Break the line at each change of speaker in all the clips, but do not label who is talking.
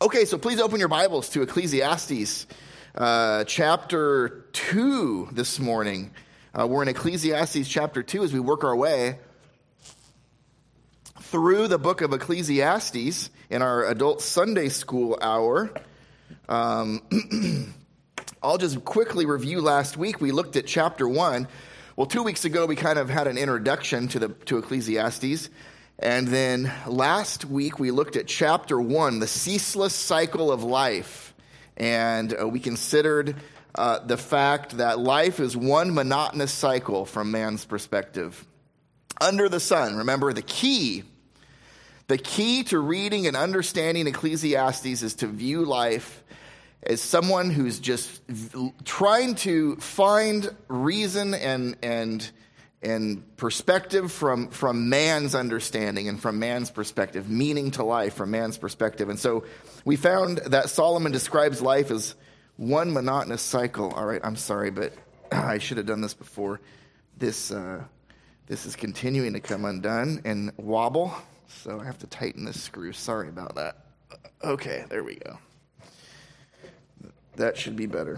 Okay, so please open your Bibles to Ecclesiastes chapter 2 this morning. We're in Ecclesiastes chapter 2 as we work our way through the book of Ecclesiastes in our adult Sunday school hour. I'll just quickly review last week. We looked at chapter 1. Well, 2 weeks ago, we kind of had an introduction to Ecclesiastes. And then last week, we looked at chapter 1, the ceaseless cycle of life. And we considered the fact that life is one monotonous cycle from man's perspective. Under the sun, remember, the key to reading and understanding Ecclesiastes is to view life as someone who's just trying to find reason and perspective from man's understanding and from man's perspective, meaning to life from man's perspective. And so we found that Solomon describes life as one monotonous cycle. All right, I'm sorry, but I should have done this before. This is continuing to come undone and wobble, so I have to tighten this screw. Sorry about that. Okay, there we go. That should be better.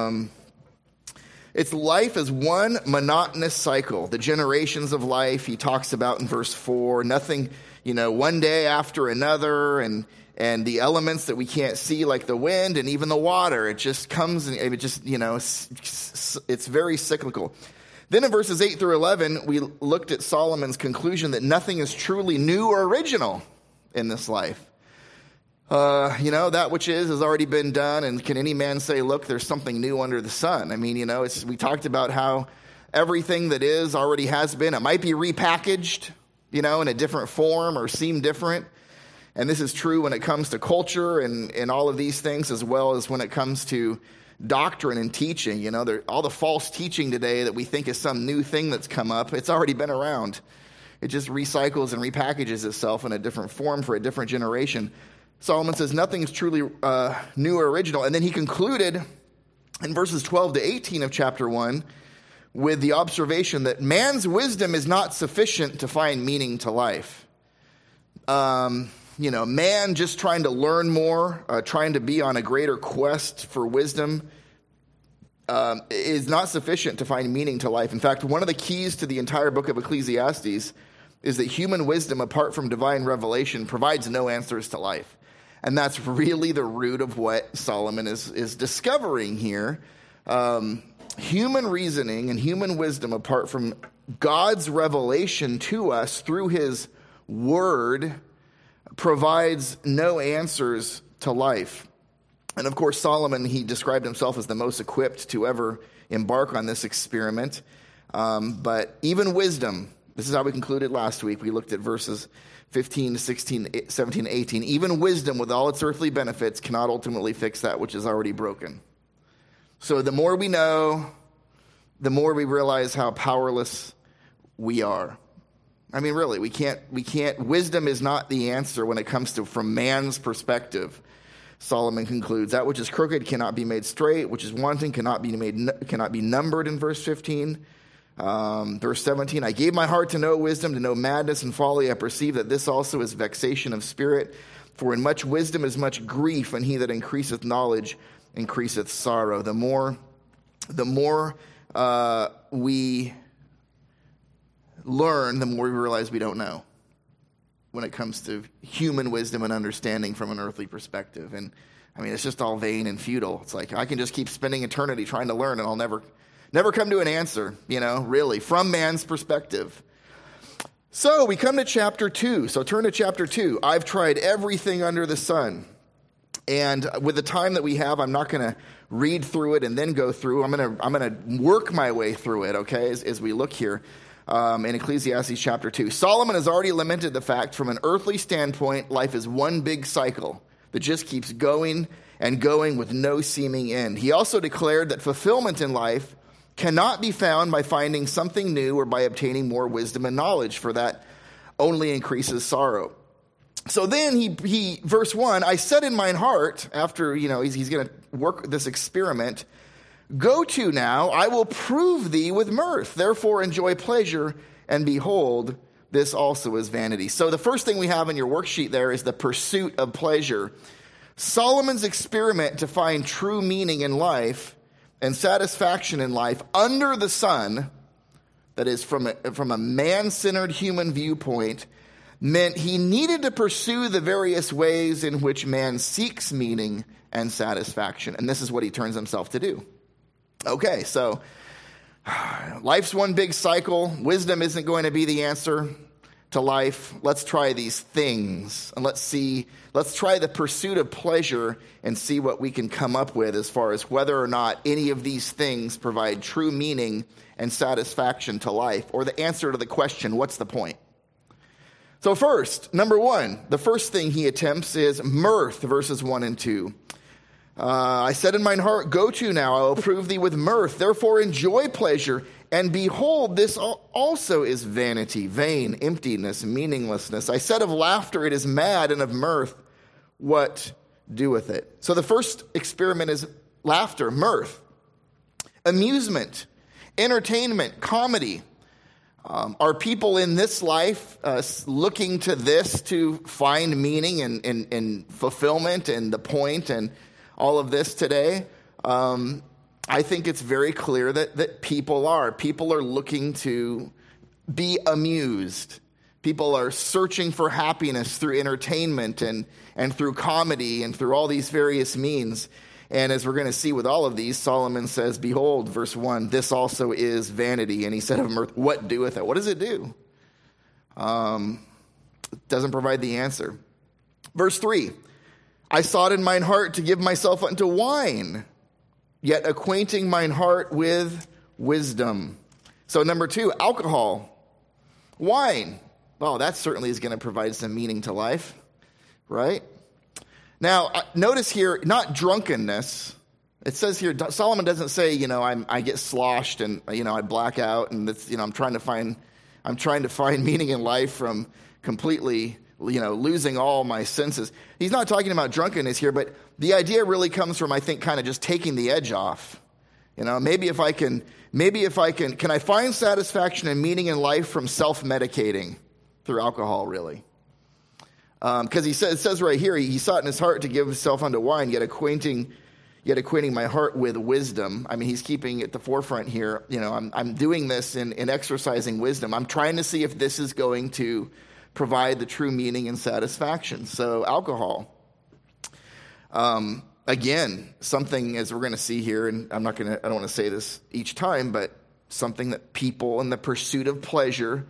It's life as one monotonous cycle. The generations of life he talks about in verse 4, nothing, one day after another, and the elements that we can't see like the wind and even the water. It just comes and it just, it's very cyclical. Then in verses 8 through 11, we looked at Solomon's conclusion that nothing is truly new or original in this life. That which has already been done, and can any man say, look, there's something new under the sun? I mean, we talked about how everything that is already has been. It might be repackaged, in a different form or seem different. And this is true when it comes to culture and all of these things, as well as when it comes to doctrine and teaching. All the false teaching today that we think is some new thing that's come up, it's already been around. It just recycles and repackages itself in a different form for a different generation. Solomon says nothing is truly new or original. And then he concluded in verses 12 to 18 of chapter 1 with the observation that man's wisdom is not sufficient to find meaning to life. Man just trying to learn more, trying to be on a greater quest for wisdom is not sufficient to find meaning to life. In fact, one of the keys to the entire book of Ecclesiastes is that human wisdom, apart from divine revelation, provides no answers to life. And that's really the root of what Solomon is discovering here. Human reasoning and human wisdom, apart from God's revelation to us through his word, provides no answers to life. And of course, Solomon, he described himself as the most equipped to ever embark on this experiment. But even wisdom, this is how we concluded last week. We looked at verses 15 to 16, 17, 18. Even wisdom with all its earthly benefits cannot ultimately fix that which is already broken. So the more we know, the more we realize how powerless we are. I mean, really, we can't, wisdom is not the answer when it comes to from man's perspective. Solomon concludes, that which is crooked cannot be made straight, which is wanting cannot be numbered in verse 15. Verse 17, I gave my heart to know wisdom, to know madness and folly. I perceive that this also is vexation of spirit. For in much wisdom is much grief, and he that increaseth knowledge increaseth sorrow. The more we learn, the more we realize we don't know when it comes to human wisdom and understanding from an earthly perspective. And I mean, it's just all vain and futile. It's like I can just keep spending eternity trying to learn, and I'll never come to an answer, really, from man's perspective. So we come to chapter 2. So turn to chapter 2. I've tried everything under the sun. And with the time that we have, I'm not going to read through it and then go through. I'm going to work my way through it, okay, as we look here in Ecclesiastes chapter 2. Solomon has already lamented the fact from an earthly standpoint, life is one big cycle that just keeps going and going with no seeming end. He also declared that fulfillment in life cannot be found by finding something new or by obtaining more wisdom and knowledge, for that only increases sorrow. So then he verse 1, I said in mine heart, after, he's going to work this experiment, go to now, I will prove thee with mirth. Therefore enjoy pleasure, and behold, this also is vanity. So the first thing we have in your worksheet there is the pursuit of pleasure. Solomon's experiment to find true meaning in life and satisfaction in life under the sun, that is from a man-centered human viewpoint, meant he needed to pursue the various ways in which man seeks meaning and satisfaction. And this is what he turns himself to do. Okay, so life's one big cycle. Wisdom isn't going to be the answer to life. Let's try these things, and let's try the pursuit of pleasure and see what we can come up with as far as whether or not any of these things provide true meaning and satisfaction to life, or the answer to the question, what's the point? So first, number one, the first thing he attempts is mirth, verses 1 and 2. I said in mine heart, go to now, I will prove thee with mirth. Therefore enjoy pleasure, and behold, this also is vanity, vain, emptiness, meaninglessness. I said of laughter, it is mad, and of mirth, what doeth it? So the first experiment is laughter, mirth, amusement, entertainment, comedy. Are people in this life looking to this to find meaning and fulfillment and the point and all of this today? I think it's very clear that people are. People are looking to be amused. People are searching for happiness through entertainment and through comedy and through all these various means. And as we're going to see with all of these, Solomon says, behold, verse 1, this also is vanity. And he said of mirth, what doeth it? What does it do? It doesn't provide the answer. Verse 3, I sought in mine heart to give myself unto wine, yet acquainting mine heart with wisdom. So number 2, alcohol, wine. Well, that certainly is going to provide some meaning to life, right? Now, notice here, not drunkenness. It says here, Solomon doesn't say, I get sloshed and, I black out and that's, I'm trying to find meaning in life from completely, losing all my senses. He's not talking about drunkenness here, but the idea really comes from, I think, kind of just taking the edge off. Maybe if I can I find satisfaction and meaning in life from self-medicating through alcohol, really? Because it says right here, he sought in his heart to give himself unto wine, yet acquainting my heart with wisdom. I mean, he's keeping at the forefront here. I'm doing this in exercising wisdom. I'm trying to see if this is going to provide the true meaning and satisfaction. So alcohol. Again, something, as we're going to see here, and I don't want to say this each time, but something that people in the pursuit of pleasure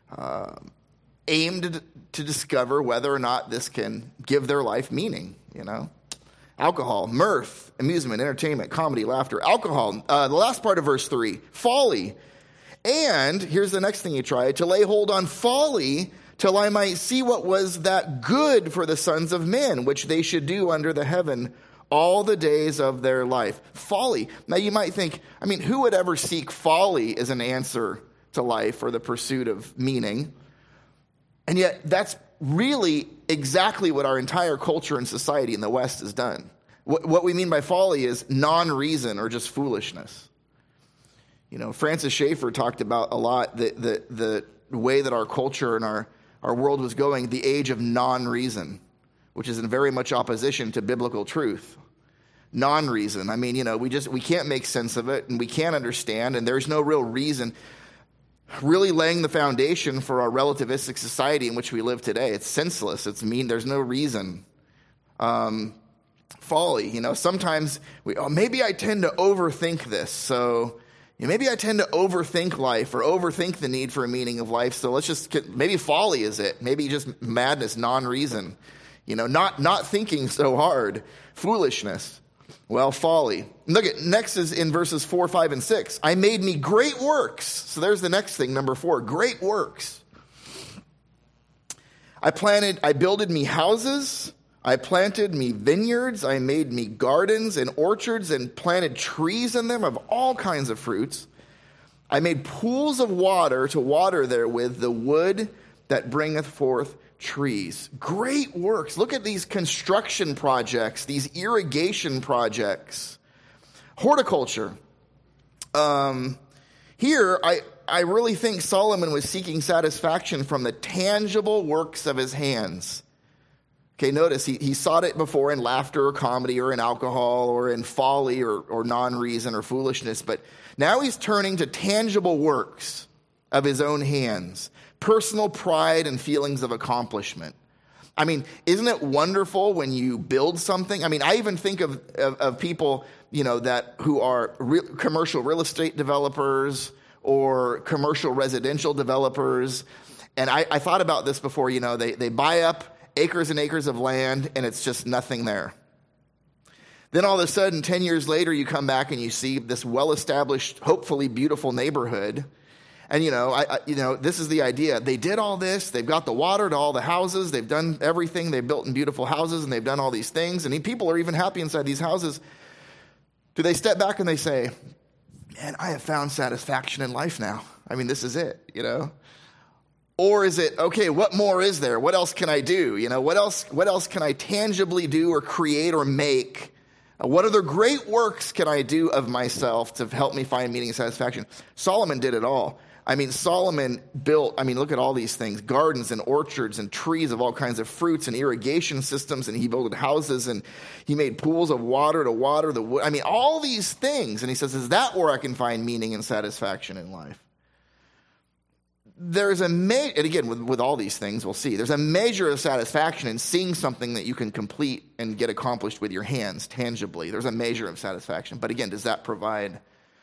aimed to discover whether or not this can give their life meaning, Alcohol, mirth, amusement, entertainment, comedy, laughter. Alcohol, the last part of verse 3, folly. And here's the next thing he tried, to lay hold on folly till I might see what was that good for the sons of men, which they should do under the heaven all the days of their life. Folly. Now you might think, who would ever seek folly as an answer to life or the pursuit of meaning? And yet that's really exactly what our entire culture and society in the West has done. What we mean by folly is non-reason or just foolishness. Francis Schaeffer talked about a lot the way that our culture and our world was going, the age of non-reason, which is in very much opposition to biblical truth. Non-reason. We can't make sense of it and we can't understand, and there's no real reason. Really laying the foundation for our relativistic society in which we live today. It's senseless. It's mean. There's no reason. Folly. Sometimes maybe I tend to overthink this. So maybe I tend to overthink life or overthink the need for a meaning of life. So maybe folly is it. Maybe just madness, non-reason. Not thinking so hard. Foolishness. Well, folly. Look at next is in verses 4, 5, and 6. I made me great works. So there's the next thing, number 4, great works. I builded me houses. I planted me vineyards. I made me gardens and orchards and planted trees in them of all kinds of fruits. I made pools of water to water therewith the wood that bringeth forth trees. Great works. Look at these construction projects, these irrigation projects, horticulture. Here, I really think Solomon was seeking satisfaction from the tangible works of his hands. Okay, notice he sought it before in laughter or comedy or in alcohol or in folly or non-reason or foolishness, but now he's turning to tangible works of his own hands, personal pride and feelings of accomplishment. I mean, isn't it wonderful when you build something? I mean, I even think of people, who are commercial real estate developers or commercial residential developers. And I thought about this before, they buy up acres and acres of land and it's just nothing there. Then all of a sudden, 10 years later, you come back and you see this well-established, hopefully beautiful neighborhood. And, this is the idea. They did all this. They've got the water to all the houses. They've done everything. They've built in beautiful houses and they've done all these things. And people are even happy inside these houses. Do they step back and they say, man, I have found satisfaction in life now. I mean, this is it, Or is it, okay, what more is there? What else can I do? What else can I tangibly do or create or make? What other great works can I do of myself to help me find meaning and satisfaction? Solomon did it all. I mean, Solomon built, look at all these things, gardens and orchards and trees of all kinds of fruits and irrigation systems, and he built houses and he made pools of water to water the wood. All these things. And he says, is that where I can find meaning and satisfaction in life? There's and again, with all these things, we'll see, there's a measure of satisfaction in seeing something that you can complete and get accomplished with your hands tangibly. There's a measure of satisfaction. But again, does that provide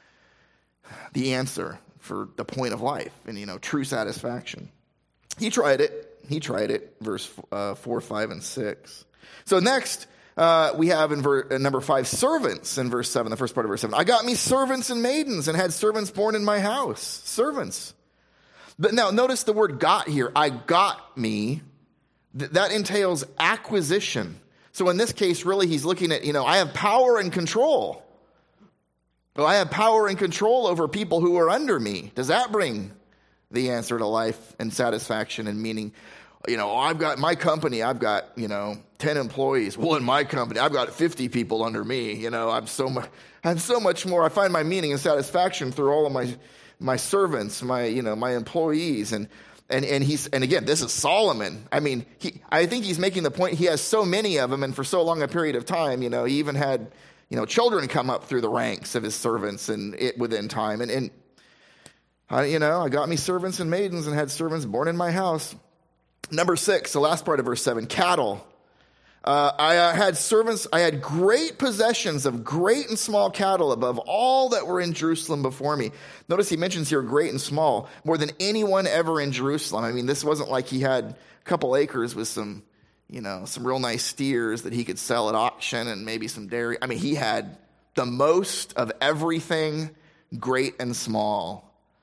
the answer for the point of life and, true satisfaction? He tried it, verse 4, 5, and 6. So next, we have in number 5, servants in verse 7, the first part of verse 7. I got me servants and maidens and had servants born in my house. Servants. But now notice the word got here. I got me. That entails acquisition. So in this case, really, he's looking at, I have power and control. Well, I have power and control over people who are under me. Does that bring the answer to life and satisfaction and meaning? I've got my company, I've got, 10 employees. Well, in my company, I've got 50 people under me. I'm so much more. I find my meaning and satisfaction through all of my servants, my employees, and again, this is Solomon. I think he's making the point. He has so many of them, and for so long a period of time, he even had, children come up through the ranks of his servants, and it within time, and I got me servants and maidens and had servants born in my house. Number 6, the last part of verse 7, cattle. I had servants, I had great possessions of great and small cattle above all that were in Jerusalem before me. Notice he mentions here great and small, more than anyone ever in Jerusalem. This wasn't like he had a couple acres with some real nice steers that he could sell at auction and maybe some dairy. He had the most of everything, great and small.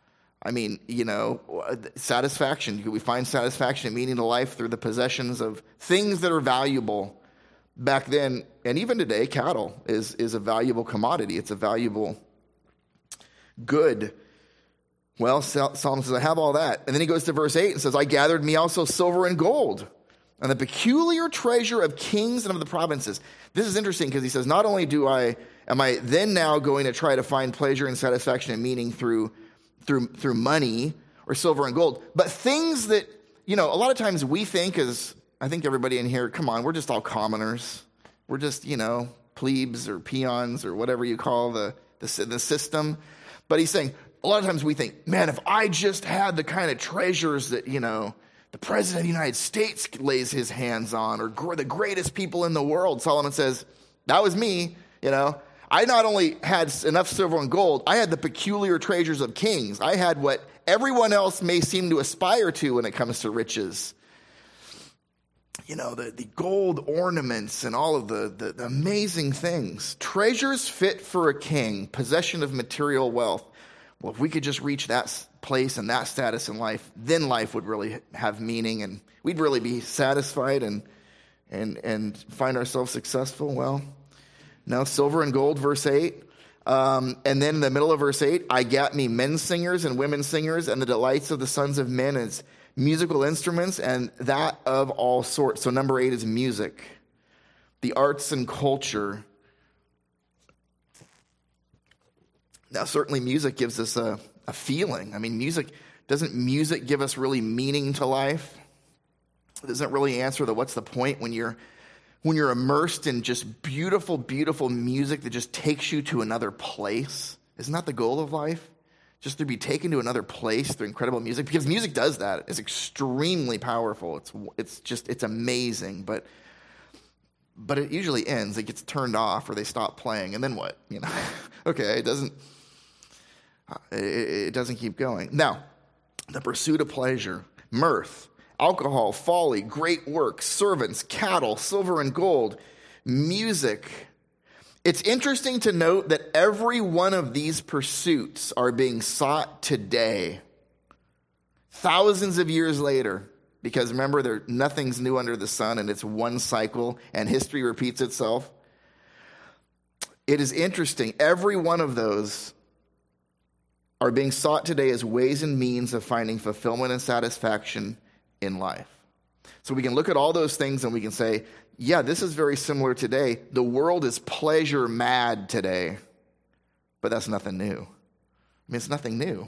Satisfaction. We find satisfaction and meaning to life through the possessions of things that are valuable. Back then, and even today, cattle is a valuable commodity. It's a valuable good. Well, Solomon says, I have all that. And then he goes to verse 8 and says, I gathered me also silver and gold, and the peculiar treasure of kings and of the provinces. This is interesting because he says, not only am I then now going to try to find pleasure and satisfaction and meaning through money or silver and gold, but things that, a lot of times we think I think everybody in here, come on, we're just all commoners. We're just, plebes or peons or whatever you call the system. But he's saying, a lot of times we think, man, if I just had the kind of treasures that, the president of the United States lays his hands on, or the greatest people in the world. Solomon says, that was me, I not only had enough silver and gold, I had the peculiar treasures of kings. I had what everyone else may seem to aspire to when it comes to riches. The gold ornaments and all of the amazing things. Treasures fit for a king, possession of material wealth. Well, if we could just reach that place and that status in life, then life would really have meaning and we'd really be satisfied and find ourselves successful. Well, no, silver and gold, verse 8. And then in the middle of verse 8, I got me men singers and women singers, and the delights of the sons of men is musical instruments, and that of all sorts. So number 8 is music, the arts and culture. Now, certainly music gives us a feeling. Doesn't music give us really meaning to life? It doesn't really answer the what's the point when you're immersed in just beautiful, beautiful music that just takes you to another place. Isn't that the goal of life? Just to be taken to another place through incredible music? Because music does that. It's extremely powerful. It's amazing, but it usually ends. It gets turned off or they stop playing, and then what? Okay, it doesn't keep going. Now, the pursuit of pleasure, mirth, alcohol, folly, great works, servants, cattle, silver and gold, music. It's interesting to note that every one of these pursuits are being sought today, thousands of years later, because remember, nothing's new under the sun, and it's one cycle, and history repeats itself. It is interesting. Every one of those are being sought today as ways and means of finding fulfillment and satisfaction in life. So we can look at all those things and we can say, yeah, this is very similar today. The world is pleasure mad today, but that's nothing new. It's nothing new.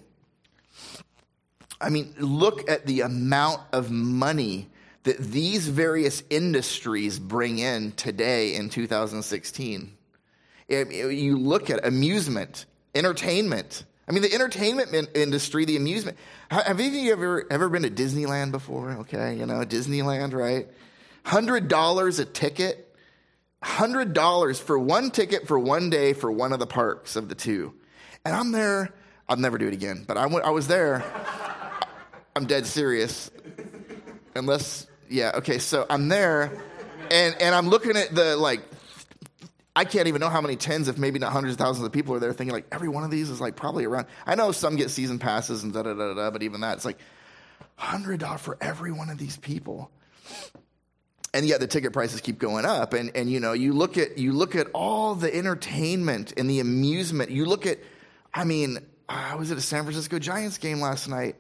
Look at the amount of money that these various industries bring in today in 2016. You look at amusement, entertainment. The entertainment industry, the amusement. Have any of you ever been to Disneyland before? Okay, Disneyland, right? $100 a ticket. $100 for one ticket for one day for one of the parks of the two. And I'm there. I'll never do it again, but I was there. I'm dead serious. So I'm there, and I'm looking at I can't even know how many tens, if maybe not hundreds of thousands of people are there thinking every one of these is probably around. I know some get season passes and da-da-da-da, but even that, it's $100 for every one of these people. And yet the ticket prices keep going up. And you look at all the entertainment and the amusement. You look at, I was at a San Francisco Giants game last night.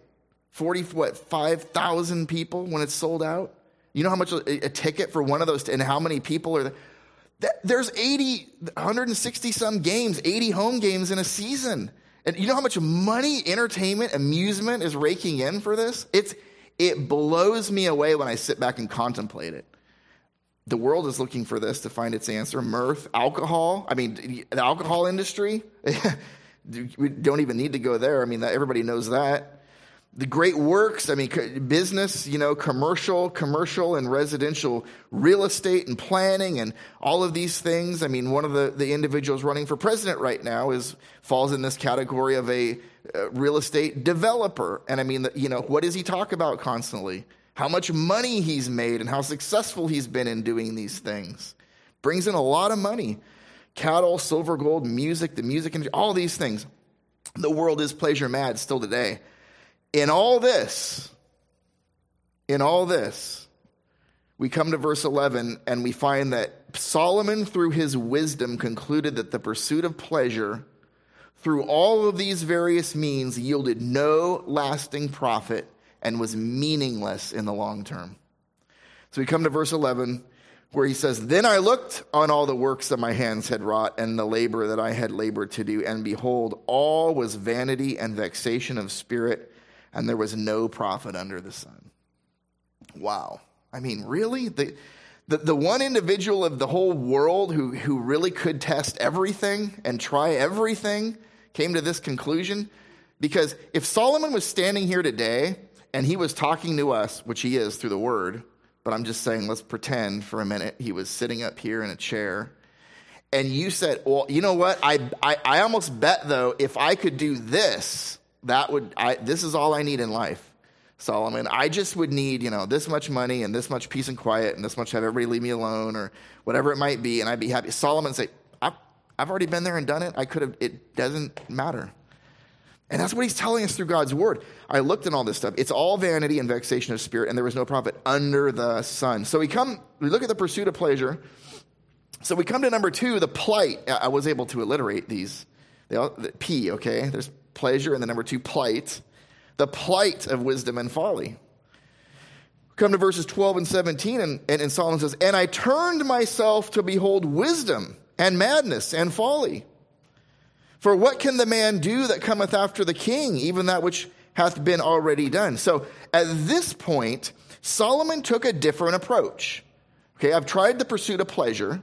5,000 people when it's sold out. You know how much a ticket for one of those, and how many people are there? There's 160 some games, 80 home games in a season. And you know how much money, entertainment, amusement is raking in for this? It blows me away when I sit back and contemplate it. The world is looking for this to find its answer. Mirth, alcohol. The alcohol industry. We don't even need to go there. Everybody knows that. The great works, business, commercial and residential real estate and planning and all of these things. One of the individuals running for president right now falls in this category of a real estate developer. And what does he talk about constantly? How much money he's made and how successful he's been in doing these things. Brings in a lot of money. Cattle, silver, gold, music, the music industry, all these things. The world is pleasure mad still today. In all this, we come to verse 11 and we find that Solomon, through his wisdom, concluded that the pursuit of pleasure through all of these various means yielded no lasting profit and was meaningless in the long term. So we come to verse 11 where he says, "Then I looked on all the works that my hands had wrought and the labor that I had labored to do, and behold, all was vanity and vexation of spirit, and there was no profit under the sun." Wow. Really? The one individual of the whole world who really could test everything and try everything came to this conclusion? Because if Solomon was standing here today and he was talking to us, which he is through the word, but I'm just saying, let's pretend for a minute he was sitting up here in a chair, and you said, well, you know what? I almost bet, though, if I could do this, this is all I need in life, Solomon. I just would need, this much money and this much peace and quiet and this much have everybody leave me alone or whatever it might be, and I'd be happy. Solomon say, I've already been there and done it. It doesn't matter. And that's what he's telling us through God's word. I looked at all this stuff. It's all vanity and vexation of spirit, and there was no profit under the sun. So we look at the pursuit of pleasure. So we come to number 2, the plight. I was able to alliterate these. P, okay? There's pleasure, and the number 2, plight. The plight of wisdom and folly. Come to verses 12 and 17, and Solomon says, "And I turned myself to behold wisdom and madness and folly. For what can the man do that cometh after the king, even that which hath been already done?" So at this point, Solomon took a different approach. Okay, I've tried the pursuit of pleasure.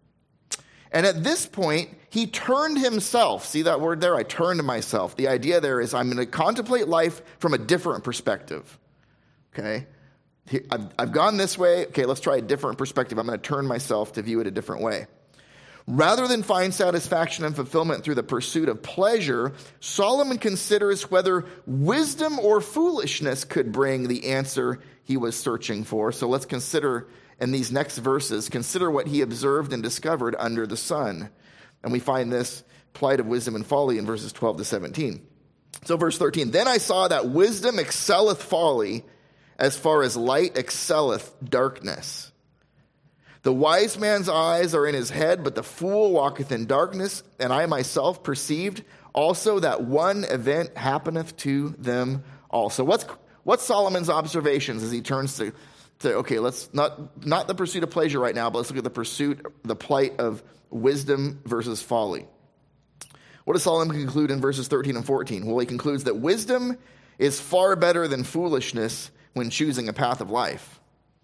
And at this point, he turned himself. See that word there? I turned myself. The idea there is I'm going to contemplate life from a different perspective. Okay? I've gone this way. Okay, let's try a different perspective. I'm going to turn myself to view it a different way. Rather than find satisfaction and fulfillment through the pursuit of pleasure, Solomon considers whether wisdom or foolishness could bring the answer he was searching for. So let's consider in these next verses, consider what he observed and discovered under the sun. And we find this plight of wisdom and folly in verses 12 to 17. So verse 13, then I saw that wisdom excelleth folly as far as light excelleth darkness. The wise man's eyes are in his head, but the fool walketh in darkness. And I myself perceived also that one event happeneth to them also. What's Solomon's observations as he turns to okay, let's not the pursuit of pleasure right now, but let's look at the plight of wisdom versus folly. What does Solomon conclude in verses 13 and 14? Well, he concludes that wisdom is far better than foolishness when choosing a path of life.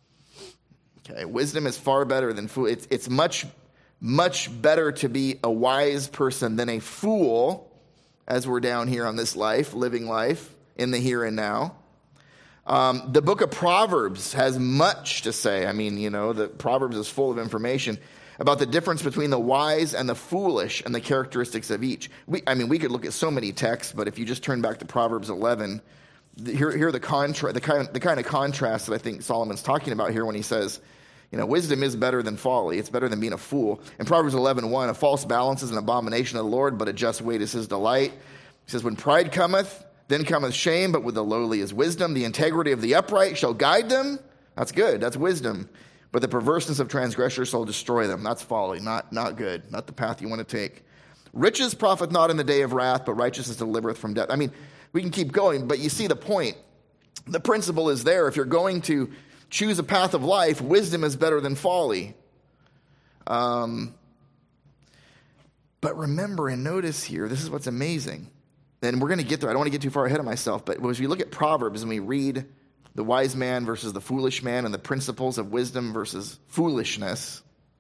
Okay, wisdom is far better than fool. It's much, much better to be a wise person than a fool, as we're down here on this life, living life in the here and now. The book of Proverbs has much to say. I mean, the Proverbs is full of information about the difference between the wise and the foolish and the characteristics of each. We could look at so many texts, but if you just turn back to Proverbs 11, here are the kind of contrast that I think Solomon's talking about here when he says, wisdom is better than folly. It's better than being a fool. In Proverbs 11:1, a false balance is an abomination of the Lord, but a just weight is his delight. He says, when pride cometh, then cometh shame, but with the lowly is wisdom. The integrity of the upright shall guide them. That's good. That's wisdom. But the perverseness of transgressors shall destroy them. That's folly. Not good. Not the path you want to take. Riches profit not in the day of wrath, but righteousness delivereth from death. We can keep going, but you see the point. The principle is there. If you're going to choose a path of life, wisdom is better than folly. But remember and notice here, this is what's amazing. And we're going to get there. I don't want to get too far ahead of myself, but as we look at Proverbs and we read the wise man versus the foolish man and the principles of wisdom versus foolishness,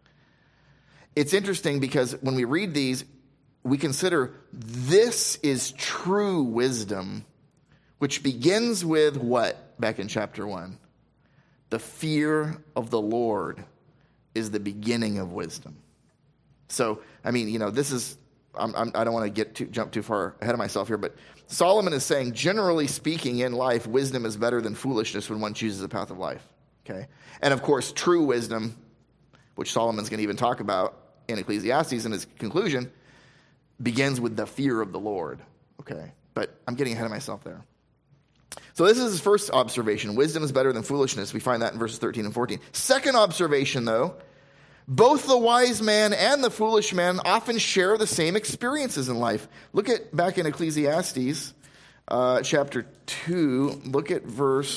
it's interesting because when we read these, we consider this is true wisdom, which begins with what back in chapter 1? The fear of the Lord is the beginning of wisdom. So, this is... I don't want to jump too far ahead of myself here, but Solomon is saying, generally speaking, in life, wisdom is better than foolishness when one chooses a path of life. Okay, and of course, true wisdom, which Solomon's going to even talk about in Ecclesiastes in his conclusion, begins with the fear of the Lord. Okay, but I'm getting ahead of myself there. So this is his first observation: wisdom is better than foolishness. We find that in verses 13 and 14. Second observation, though. Both the wise man and the foolish man often share the same experiences in life. Look at back in Ecclesiastes chapter 2. Look at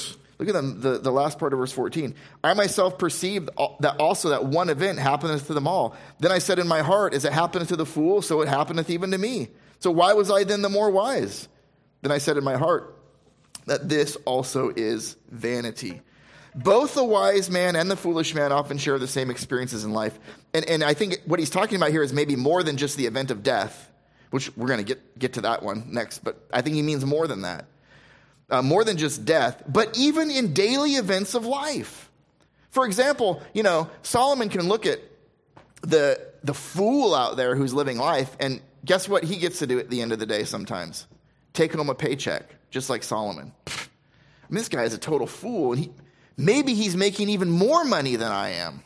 the last part of verse 14. I myself perceived that one event happeneth to them all. Then I said in my heart, as it happeneth to the fool, so it happeneth even to me. So why was I then the more wise? Then I said in my heart that this also is vanity. Both the wise man and the foolish man often share the same experiences in life. And I think what he's talking about here is maybe more than just the event of death, which we're going to get to that one next. But I think he means more than that. More than just death, but even in daily events of life. For example, Solomon can look at the fool out there who's living life, and guess what he gets to do at the end of the day sometimes? Take home a paycheck, just like Solomon. This guy is a total fool, and maybe he's making even more money than I am.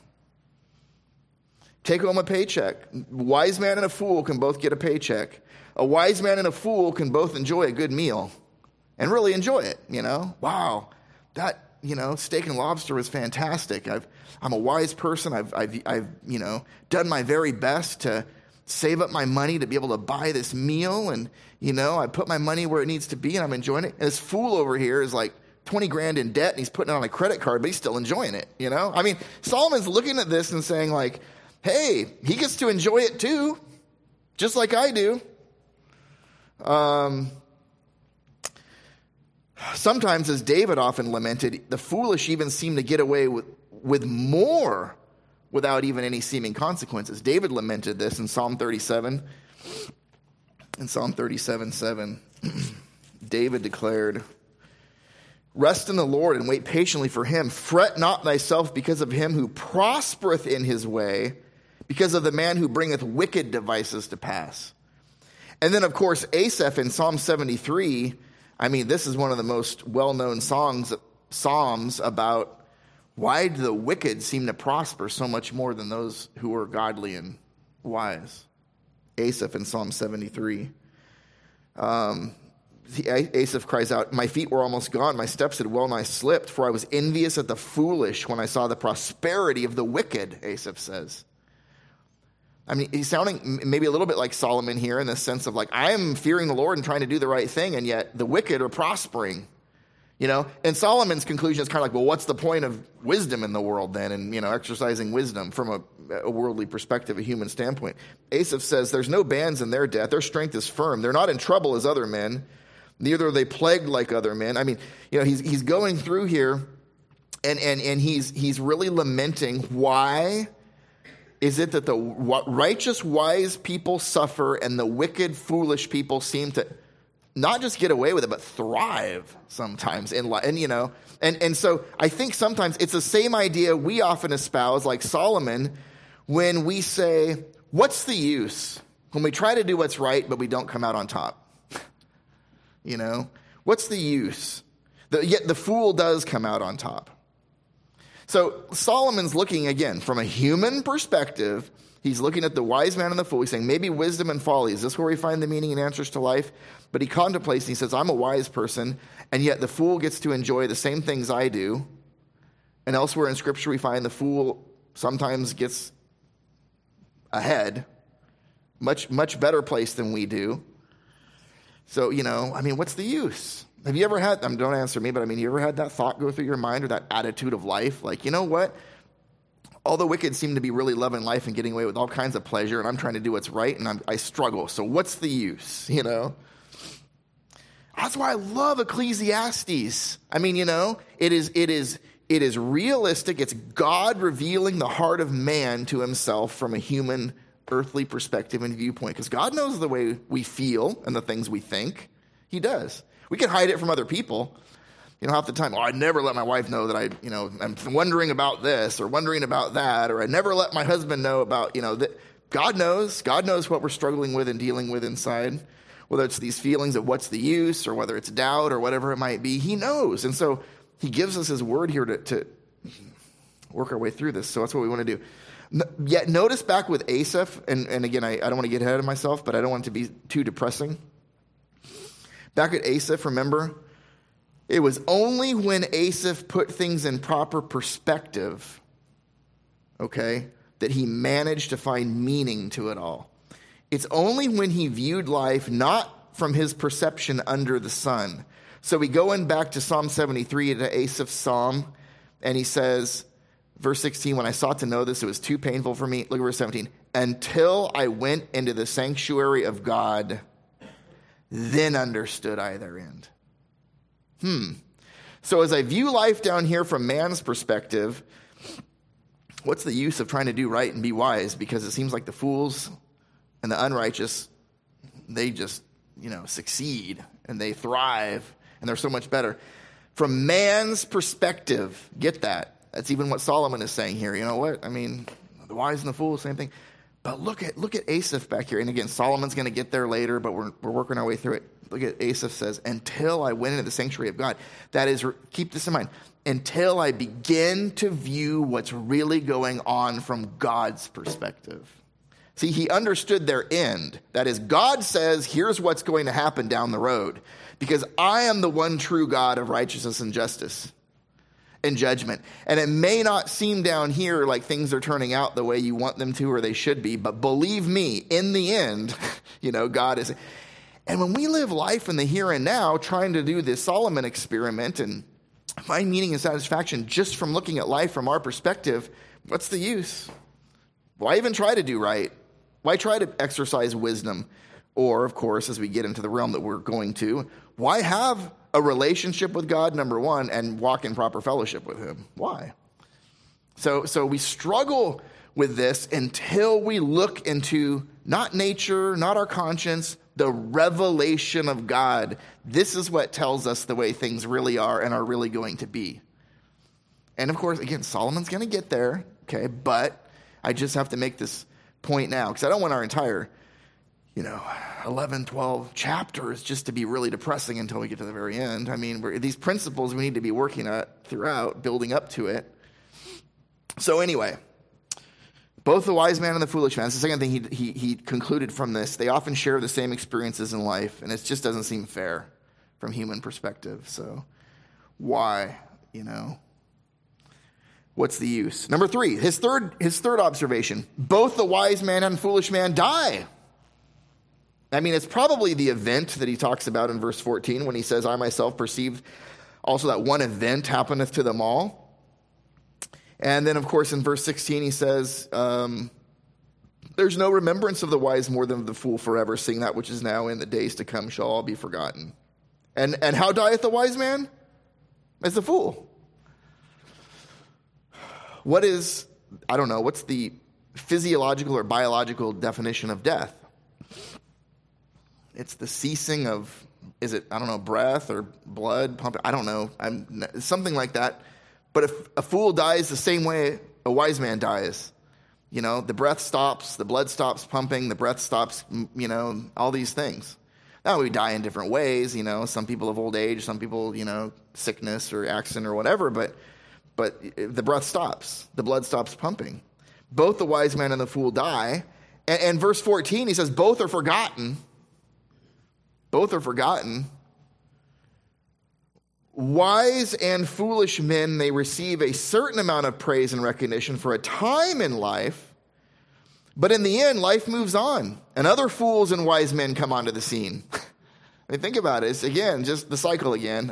Take home a paycheck. A wise man and a fool can both get a paycheck. A wise man and a fool can both enjoy a good meal and really enjoy it, Wow, that, steak and lobster was fantastic. I'm a wise person. I've done my very best to save up my money to be able to buy this meal. And, I put my money where it needs to be and I'm enjoying it. And this fool over here is like $20,000 in debt and he's putting it on a credit card, but he's still enjoying it, Solomon's looking at this and saying like, hey, he gets to enjoy it too, just like I do. Sometimes, as David often lamented, the foolish even seem to get away with more without even any seeming consequences. David lamented this in Psalm 37. In Psalm 37:7, David declared, "Rest in the Lord and wait patiently for him. Fret not thyself because of him who prospereth in his way, because of the man who bringeth wicked devices to pass." And then, of course, Asaph in Psalm 73, I mean, this is one of the most well-known psalms about why do the wicked seem to prosper so much more than those who are godly and wise. Asaph in Psalm 73. Asaph cries out, "My feet were almost gone, my steps had well nigh slipped, for I was envious at the foolish when I saw the prosperity of the wicked," Asaph says. I mean, he's sounding maybe a little bit like Solomon here in the sense of like, I am fearing the Lord and trying to do the right thing, and yet the wicked are prospering. And Solomon's conclusion is kind of like, well, what's the point of wisdom in the world then? And, exercising wisdom from a worldly perspective, a human standpoint. Asaph says, there's no bands in their death. Their strength is firm. They're not in trouble as other men. Neither are they plagued like other men. I mean, he's going through here and he's really lamenting why is it that the righteous, wise people suffer and the wicked, foolish people seem to not just get away with it, but thrive sometimes in life. And so I think sometimes it's the same idea we often espouse, like Solomon, when we say, what's the use? When we try to do what's right, but we don't come out on top. What's the use? Yet the fool does come out on top. So Solomon's looking, again, from a human perspective. He's looking at the wise man and the fool. He's saying, maybe wisdom and folly. Is this where we find the meaning and answers to life? But he contemplates and he says, I'm a wise person, and yet the fool gets to enjoy the same things I do. And elsewhere in Scripture, we find the fool sometimes gets ahead, much, much better place than we do. So, what's the use? Have you ever had, don't answer me, but you ever had that thought go through your mind or that attitude of life? Like, you know what? All the wicked seem to be really loving life and getting away with all kinds of pleasure, and I'm trying to do what's right, and I struggle. So what's the use, That's why I love Ecclesiastes. It is realistic. It's God revealing the heart of man to himself from a human, earthly perspective and viewpoint. Because God knows the way we feel and the things we think. He does. We can hide it from other people. Half the time, I'd never let my wife know that I'm wondering about this or wondering about that, or I never let my husband know about, that. God knows. God knows what we're struggling with and dealing with inside, whether it's these feelings of what's the use or whether it's doubt or whatever it might be. He knows. And so he gives us his word here to work our way through this. So that's what we want to do. Yet notice back with Asaph, and again, I don't want to get ahead of myself, but I don't want it to be too depressing. Back at Asaph, remember, it was only when Asaph put things in proper perspective, that he managed to find meaning to it all. It's only when he viewed life not from his perception under the sun. So we go in back to Psalm 73, to Asaph's psalm, and he says, verse 16, when I sought to know this, it was too painful for me. Look at verse 17. Until I went into the sanctuary of God, then understood I their end. So as I view life down here from man's perspective, what's the use of trying to do right and be wise? Because it seems like the fools and the unrighteous, they just, succeed and they thrive and they're so much better. From man's perspective, get that. That's even what Solomon is saying here. You know what? The wise and the fools, same thing. But look at Asaph back here. And again, Solomon's going to get there later, but we're working our way through it. Look at Asaph says, until I went into the sanctuary of God. That is, keep this in mind, until I begin to view what's really going on from God's perspective. See, he understood their end. That is, God says, here's what's going to happen down the road, because I am the one true God of righteousness and justice and judgment. And it may not seem down here like things are turning out the way you want them to or they should be, but believe me, in the end, God is. And when we live life in the here and now, trying to do this Solomon experiment and find meaning and satisfaction just from looking at life from our perspective, what's the use? Why even try to do right? Why try to exercise wisdom? Or, of course, as we get into the realm that we're going to, why have a relationship with God, number one, and walk in proper fellowship with him. Why? So we struggle with this until we look into not nature, not our conscience, the revelation of God. This is what tells us the way things really are and are really going to be. And of course, again, Solomon's going to get there, okay? But I just have to make this point now because I don't want our entire, 11, 12 chapters just to be really depressing until we get to the very end. I mean, these principles we need to be working at throughout, building up to it. So anyway, both the wise man and the foolish man, that's the second thing he concluded from this. They often share the same experiences in life, and it just doesn't seem fair from human perspective. So why, what's the use? Number 3, his third observation, both the wise man and foolish man die. I mean, it's probably the event that he talks about in verse 14 when he says, I myself perceived also that one event happeneth to them all. And then, of course, in verse 16, he says, there's no remembrance of the wise more than of the fool forever, seeing that which is now in the days to come shall all be forgotten. And how dieth the wise man? As the fool. What's the physiological or biological definition of death? It's the ceasing of, breath or blood pumping? I don't know. Something like that. But if a fool dies the same way a wise man dies, the breath stops, the blood stops pumping, the breath stops, all these things. Now, we die in different ways, some people of old age, some people, sickness or accident or whatever, but the breath stops, the blood stops pumping. Both the wise man and the fool die. And verse 14, he says, both are forgotten. Both are forgotten. Wise and foolish men, they receive a certain amount of praise and recognition for a time in life, but in the end, life moves on, and other fools and wise men come onto the scene. I mean, think about it. It's, again, just the cycle again.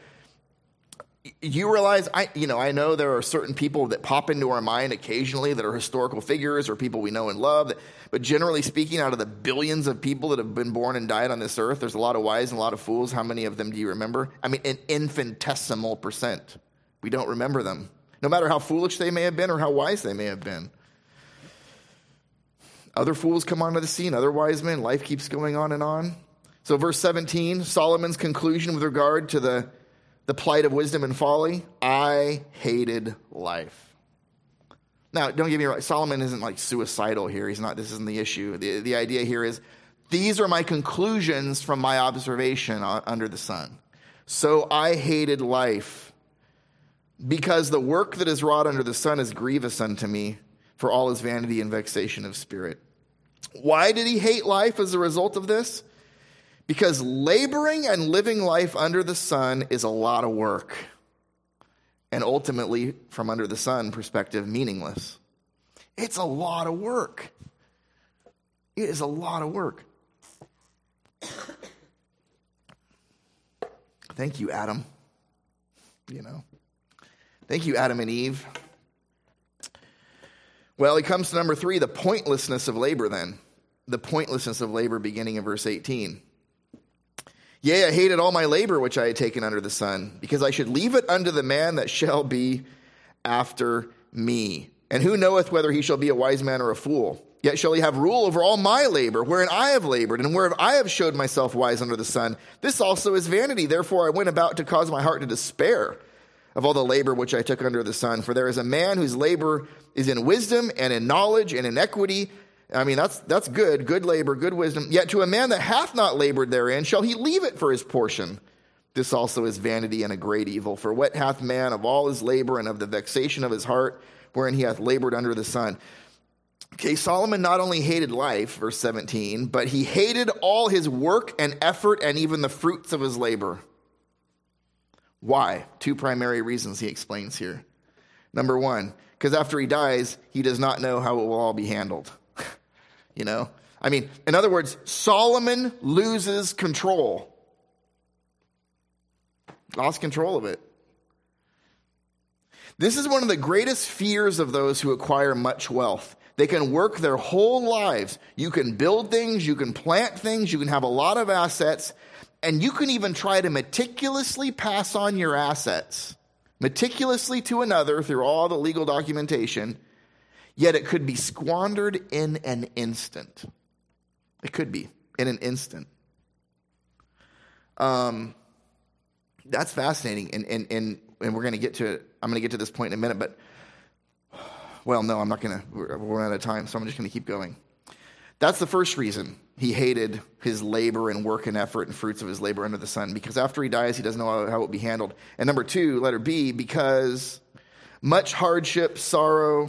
You realize, I know there are certain people that pop into our mind occasionally that are historical figures or people we know and love, but generally speaking, out of the billions of people that have been born and died on this earth, there's a lot of wise and a lot of fools. How many of them do you remember? I mean, an infinitesimal percent. We don't remember them, no matter how foolish they may have been or how wise they may have been. Other fools come onto the scene, other wise men, life keeps going on and on. So verse 17, Solomon's conclusion with regard to the plight of wisdom and folly, I hated life. Now, don't get me wrong, Solomon isn't like suicidal here. This isn't the issue. The idea here is, these are my conclusions from my observation under the sun. So I hated life, because the work that is wrought under the sun is grievous unto me, for all his vanity and vexation of spirit. Why did he hate life as a result of this? Because laboring and living life under the sun is a lot of work. And ultimately, from under the sun perspective, meaningless. It's a lot of work. It is a lot of work. Thank you, Adam. Thank you, Adam and Eve. Well, he comes to number 3, the pointlessness of labor then. The pointlessness of labor beginning in verse 18. Yea, I hated all my labor which I had taken under the sun, because I should leave it unto the man that shall be after me. And who knoweth whether he shall be a wise man or a fool? Yet shall he have rule over all my labor, wherein I have labored, and wherein I have showed myself wise under the sun. This also is vanity. Therefore I went about to cause my heart to despair of all the labor which I took under the sun. For there is a man whose labor is in wisdom and in knowledge and in equity. I mean, that's good labor, good wisdom. Yet to a man that hath not labored therein, shall he leave it for his portion. This also is vanity and a great evil. For what hath man of all his labor and of the vexation of his heart, wherein he hath labored under the sun? Okay, Solomon not only hated life, verse 17, but he hated all his work and effort and even the fruits of his labor. Why? 2 primary reasons he explains here. Number 1, because after he dies, he does not know how it will all be handled. I mean, in other words, Solomon loses control. Lost control of it. This is one of the greatest fears of those who acquire much wealth. They can work their whole lives. You can build things, you can plant things, you can have a lot of assets, And you can even try to meticulously pass on your assets, meticulously to another through all the legal documentation, yet it could be squandered in an instant. It could be in an instant. That's fascinating, and we're going to get to it. I'm going to get to this point in a minute, but, well, no, I'm not going to. We're out of time, so I'm just going to keep going. That's the first reason he hated his labor and work and effort and fruits of his labor under the sun, because after he dies, he doesn't know how it will be handled. And number two, letter B, because much hardship, sorrow,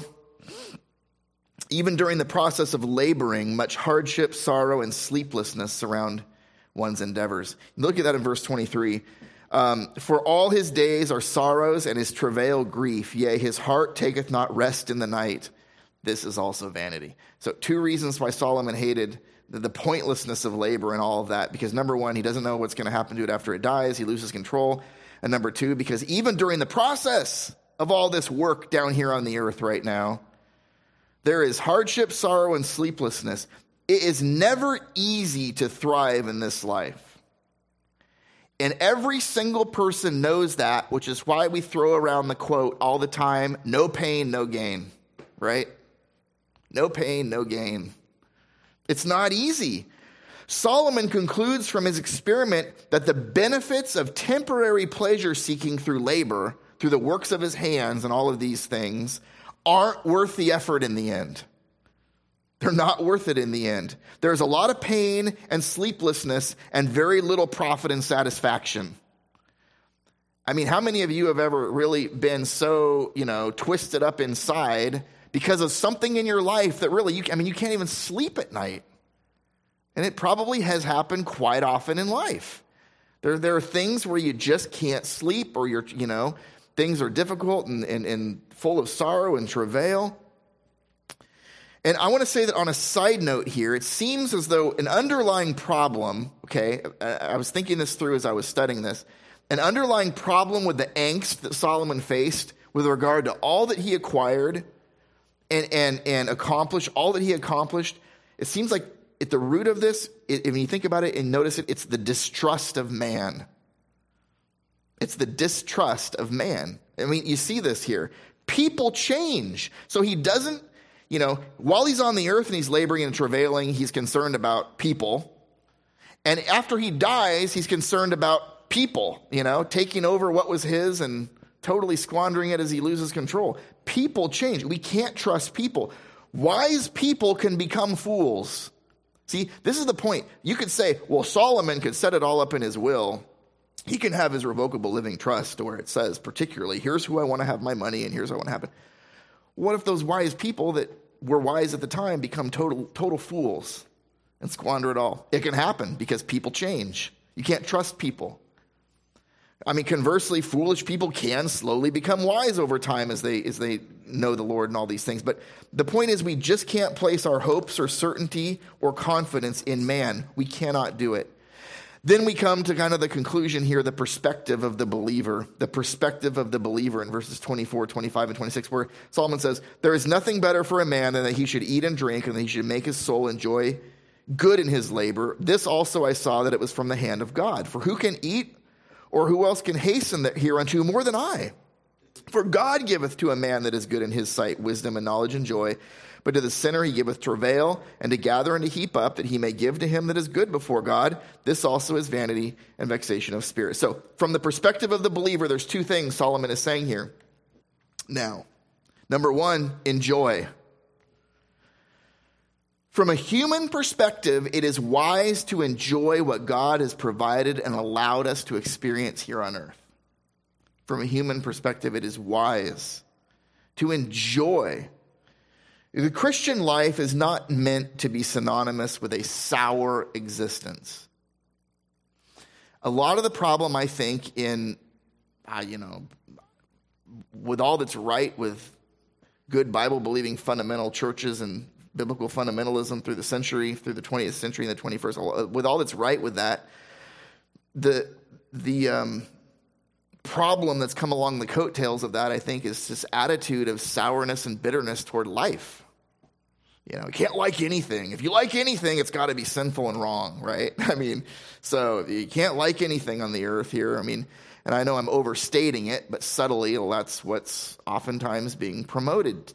even during the process of laboring, much hardship, sorrow, and sleeplessness surround one's endeavors. Look at that in verse 23. For all his days are sorrows, and his travail grief. Yea, his heart taketh not rest in the night. This is also vanity. So 2 reasons why Solomon hated the pointlessness of labor and all of that. Because number 1, he doesn't know what's going to happen to it after it dies. He loses control. And number 2, because even during the process of all this work down here on the earth right now, there is hardship, sorrow, and sleeplessness. It is never easy to thrive in this life. And every single person knows that, which is why we throw around the quote all the time, no pain, no gain, right? No pain, no gain. It's not easy. Solomon concludes from his experiment that the benefits of temporary pleasure seeking through labor, through the works of his hands and all of these things, aren't worth the effort in the end. They're not worth it in the end. There's a lot of pain and sleeplessness and very little profit and satisfaction. I mean, how many of you have ever really been so, twisted up inside because of something in your life that really, you can't even sleep at night. And it probably has happened quite often in life. There are things where you just can't sleep, or things are difficult and full of sorrow and travail. And I want to say that on a side note here, it seems as though an underlying problem, okay, I was thinking this through as I was studying this, an underlying problem with the angst that Solomon faced with regard to all that he acquired and accomplished, all that he accomplished, it seems like at the root of this, when you think about it and notice it, it's the distrust of man. It's the distrust of man. I mean, you see this here. People change. So he doesn't, while he's on the earth and he's laboring and travailing, he's concerned about people. And after he dies, he's concerned about people, taking over what was his and totally squandering it as he loses control. People change. We can't trust people. Wise people can become fools. See, this is the point. You could say, well, Solomon could set it all up in his will. He can have his revocable living trust where it says particularly, here's who I want to have my money and here's what I want to happen. What if those wise people that were wise at the time become total fools and squander it all? It can happen because people change. You can't trust people. I mean, conversely, foolish people can slowly become wise over time as they know the Lord and all these things. But the point is, we just can't place our hopes or certainty or confidence in man. We cannot do it. Then we come to kind of the conclusion here, the perspective of the believer. The perspective of the believer in verses 24, 25, and 26, where Solomon says, there is nothing better for a man than that he should eat and drink, and that he should make his soul enjoy good in his labor. This also I saw that it was from the hand of God. For who can eat, or who else can hasten hereunto more than I? For God giveth to a man that is good in his sight wisdom and knowledge and joy. But to the sinner he giveth travail, and to gather and to heap up, that he may give to him that is good before God. This also is vanity and vexation of spirit. So from the perspective of the believer, there's 2 things Solomon is saying here. Now, number 1, enjoy. From a human perspective, it is wise to enjoy what God has provided and allowed us to experience here on earth. From a human perspective, it is wise to enjoy. The Christian life is not meant to be synonymous with a sour existence. A lot of the problem, I think, in, with all that's right with good Bible-believing fundamental churches and biblical fundamentalism through the 20th century and the 21st, with all that's right with that, the problem that's come along the coattails of that, I think, is this attitude of sourness and bitterness toward life. You can't like anything. If you like anything, it's got to be sinful and wrong, right? So you can't like anything on the earth here. And I know I'm overstating it, but subtly, that's what's oftentimes being promoted.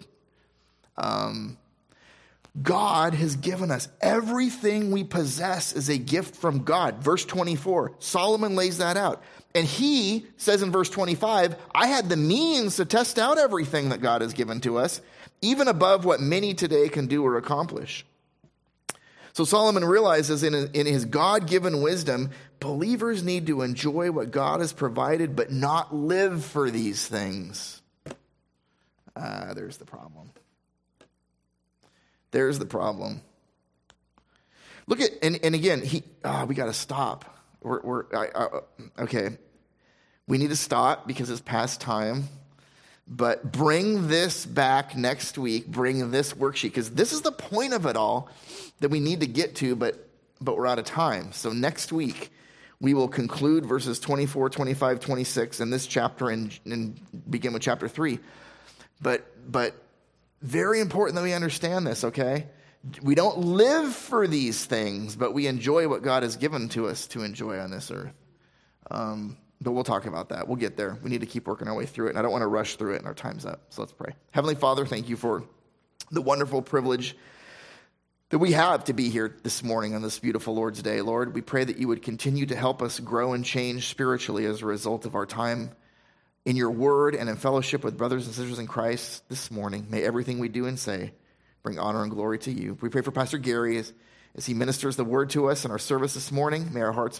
God has given us everything we possess as a gift from God. Verse 24, Solomon lays that out. And he says in verse 25, I had the means to test out everything that God has given to us, even above what many today can do or accomplish. So Solomon realizes in his God-given wisdom, believers need to enjoy what God has provided, but not live for these things. There's the problem. There's the problem. Look at, and again, we got to stop. Okay. We need to stop because it's past time. But bring this back next week. Bring this worksheet, because this is the point of it all that we need to get to, but we're out of time. So next week, we will conclude verses 24, 25, 26 in this chapter and begin with chapter 3. But very important that we understand this, okay? We don't live for these things, but we enjoy what God has given to us to enjoy on this earth. But we'll talk about that. We'll get there. We need to keep working our way through it, and I don't want to rush through it, and our time's up. So let's pray. Heavenly Father, thank you for the wonderful privilege that we have to be here this morning on this beautiful Lord's Day. Lord, we pray that you would continue to help us grow and change spiritually as a result of our time in your word and in fellowship with brothers and sisters in Christ this morning. May everything we do and say bring honor and glory to you. We pray for Pastor Gary as he ministers the word to us in our service this morning. May our hearts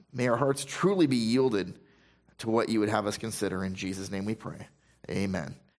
truly be yielded to what you would have us consider. In Jesus' name we pray. Amen.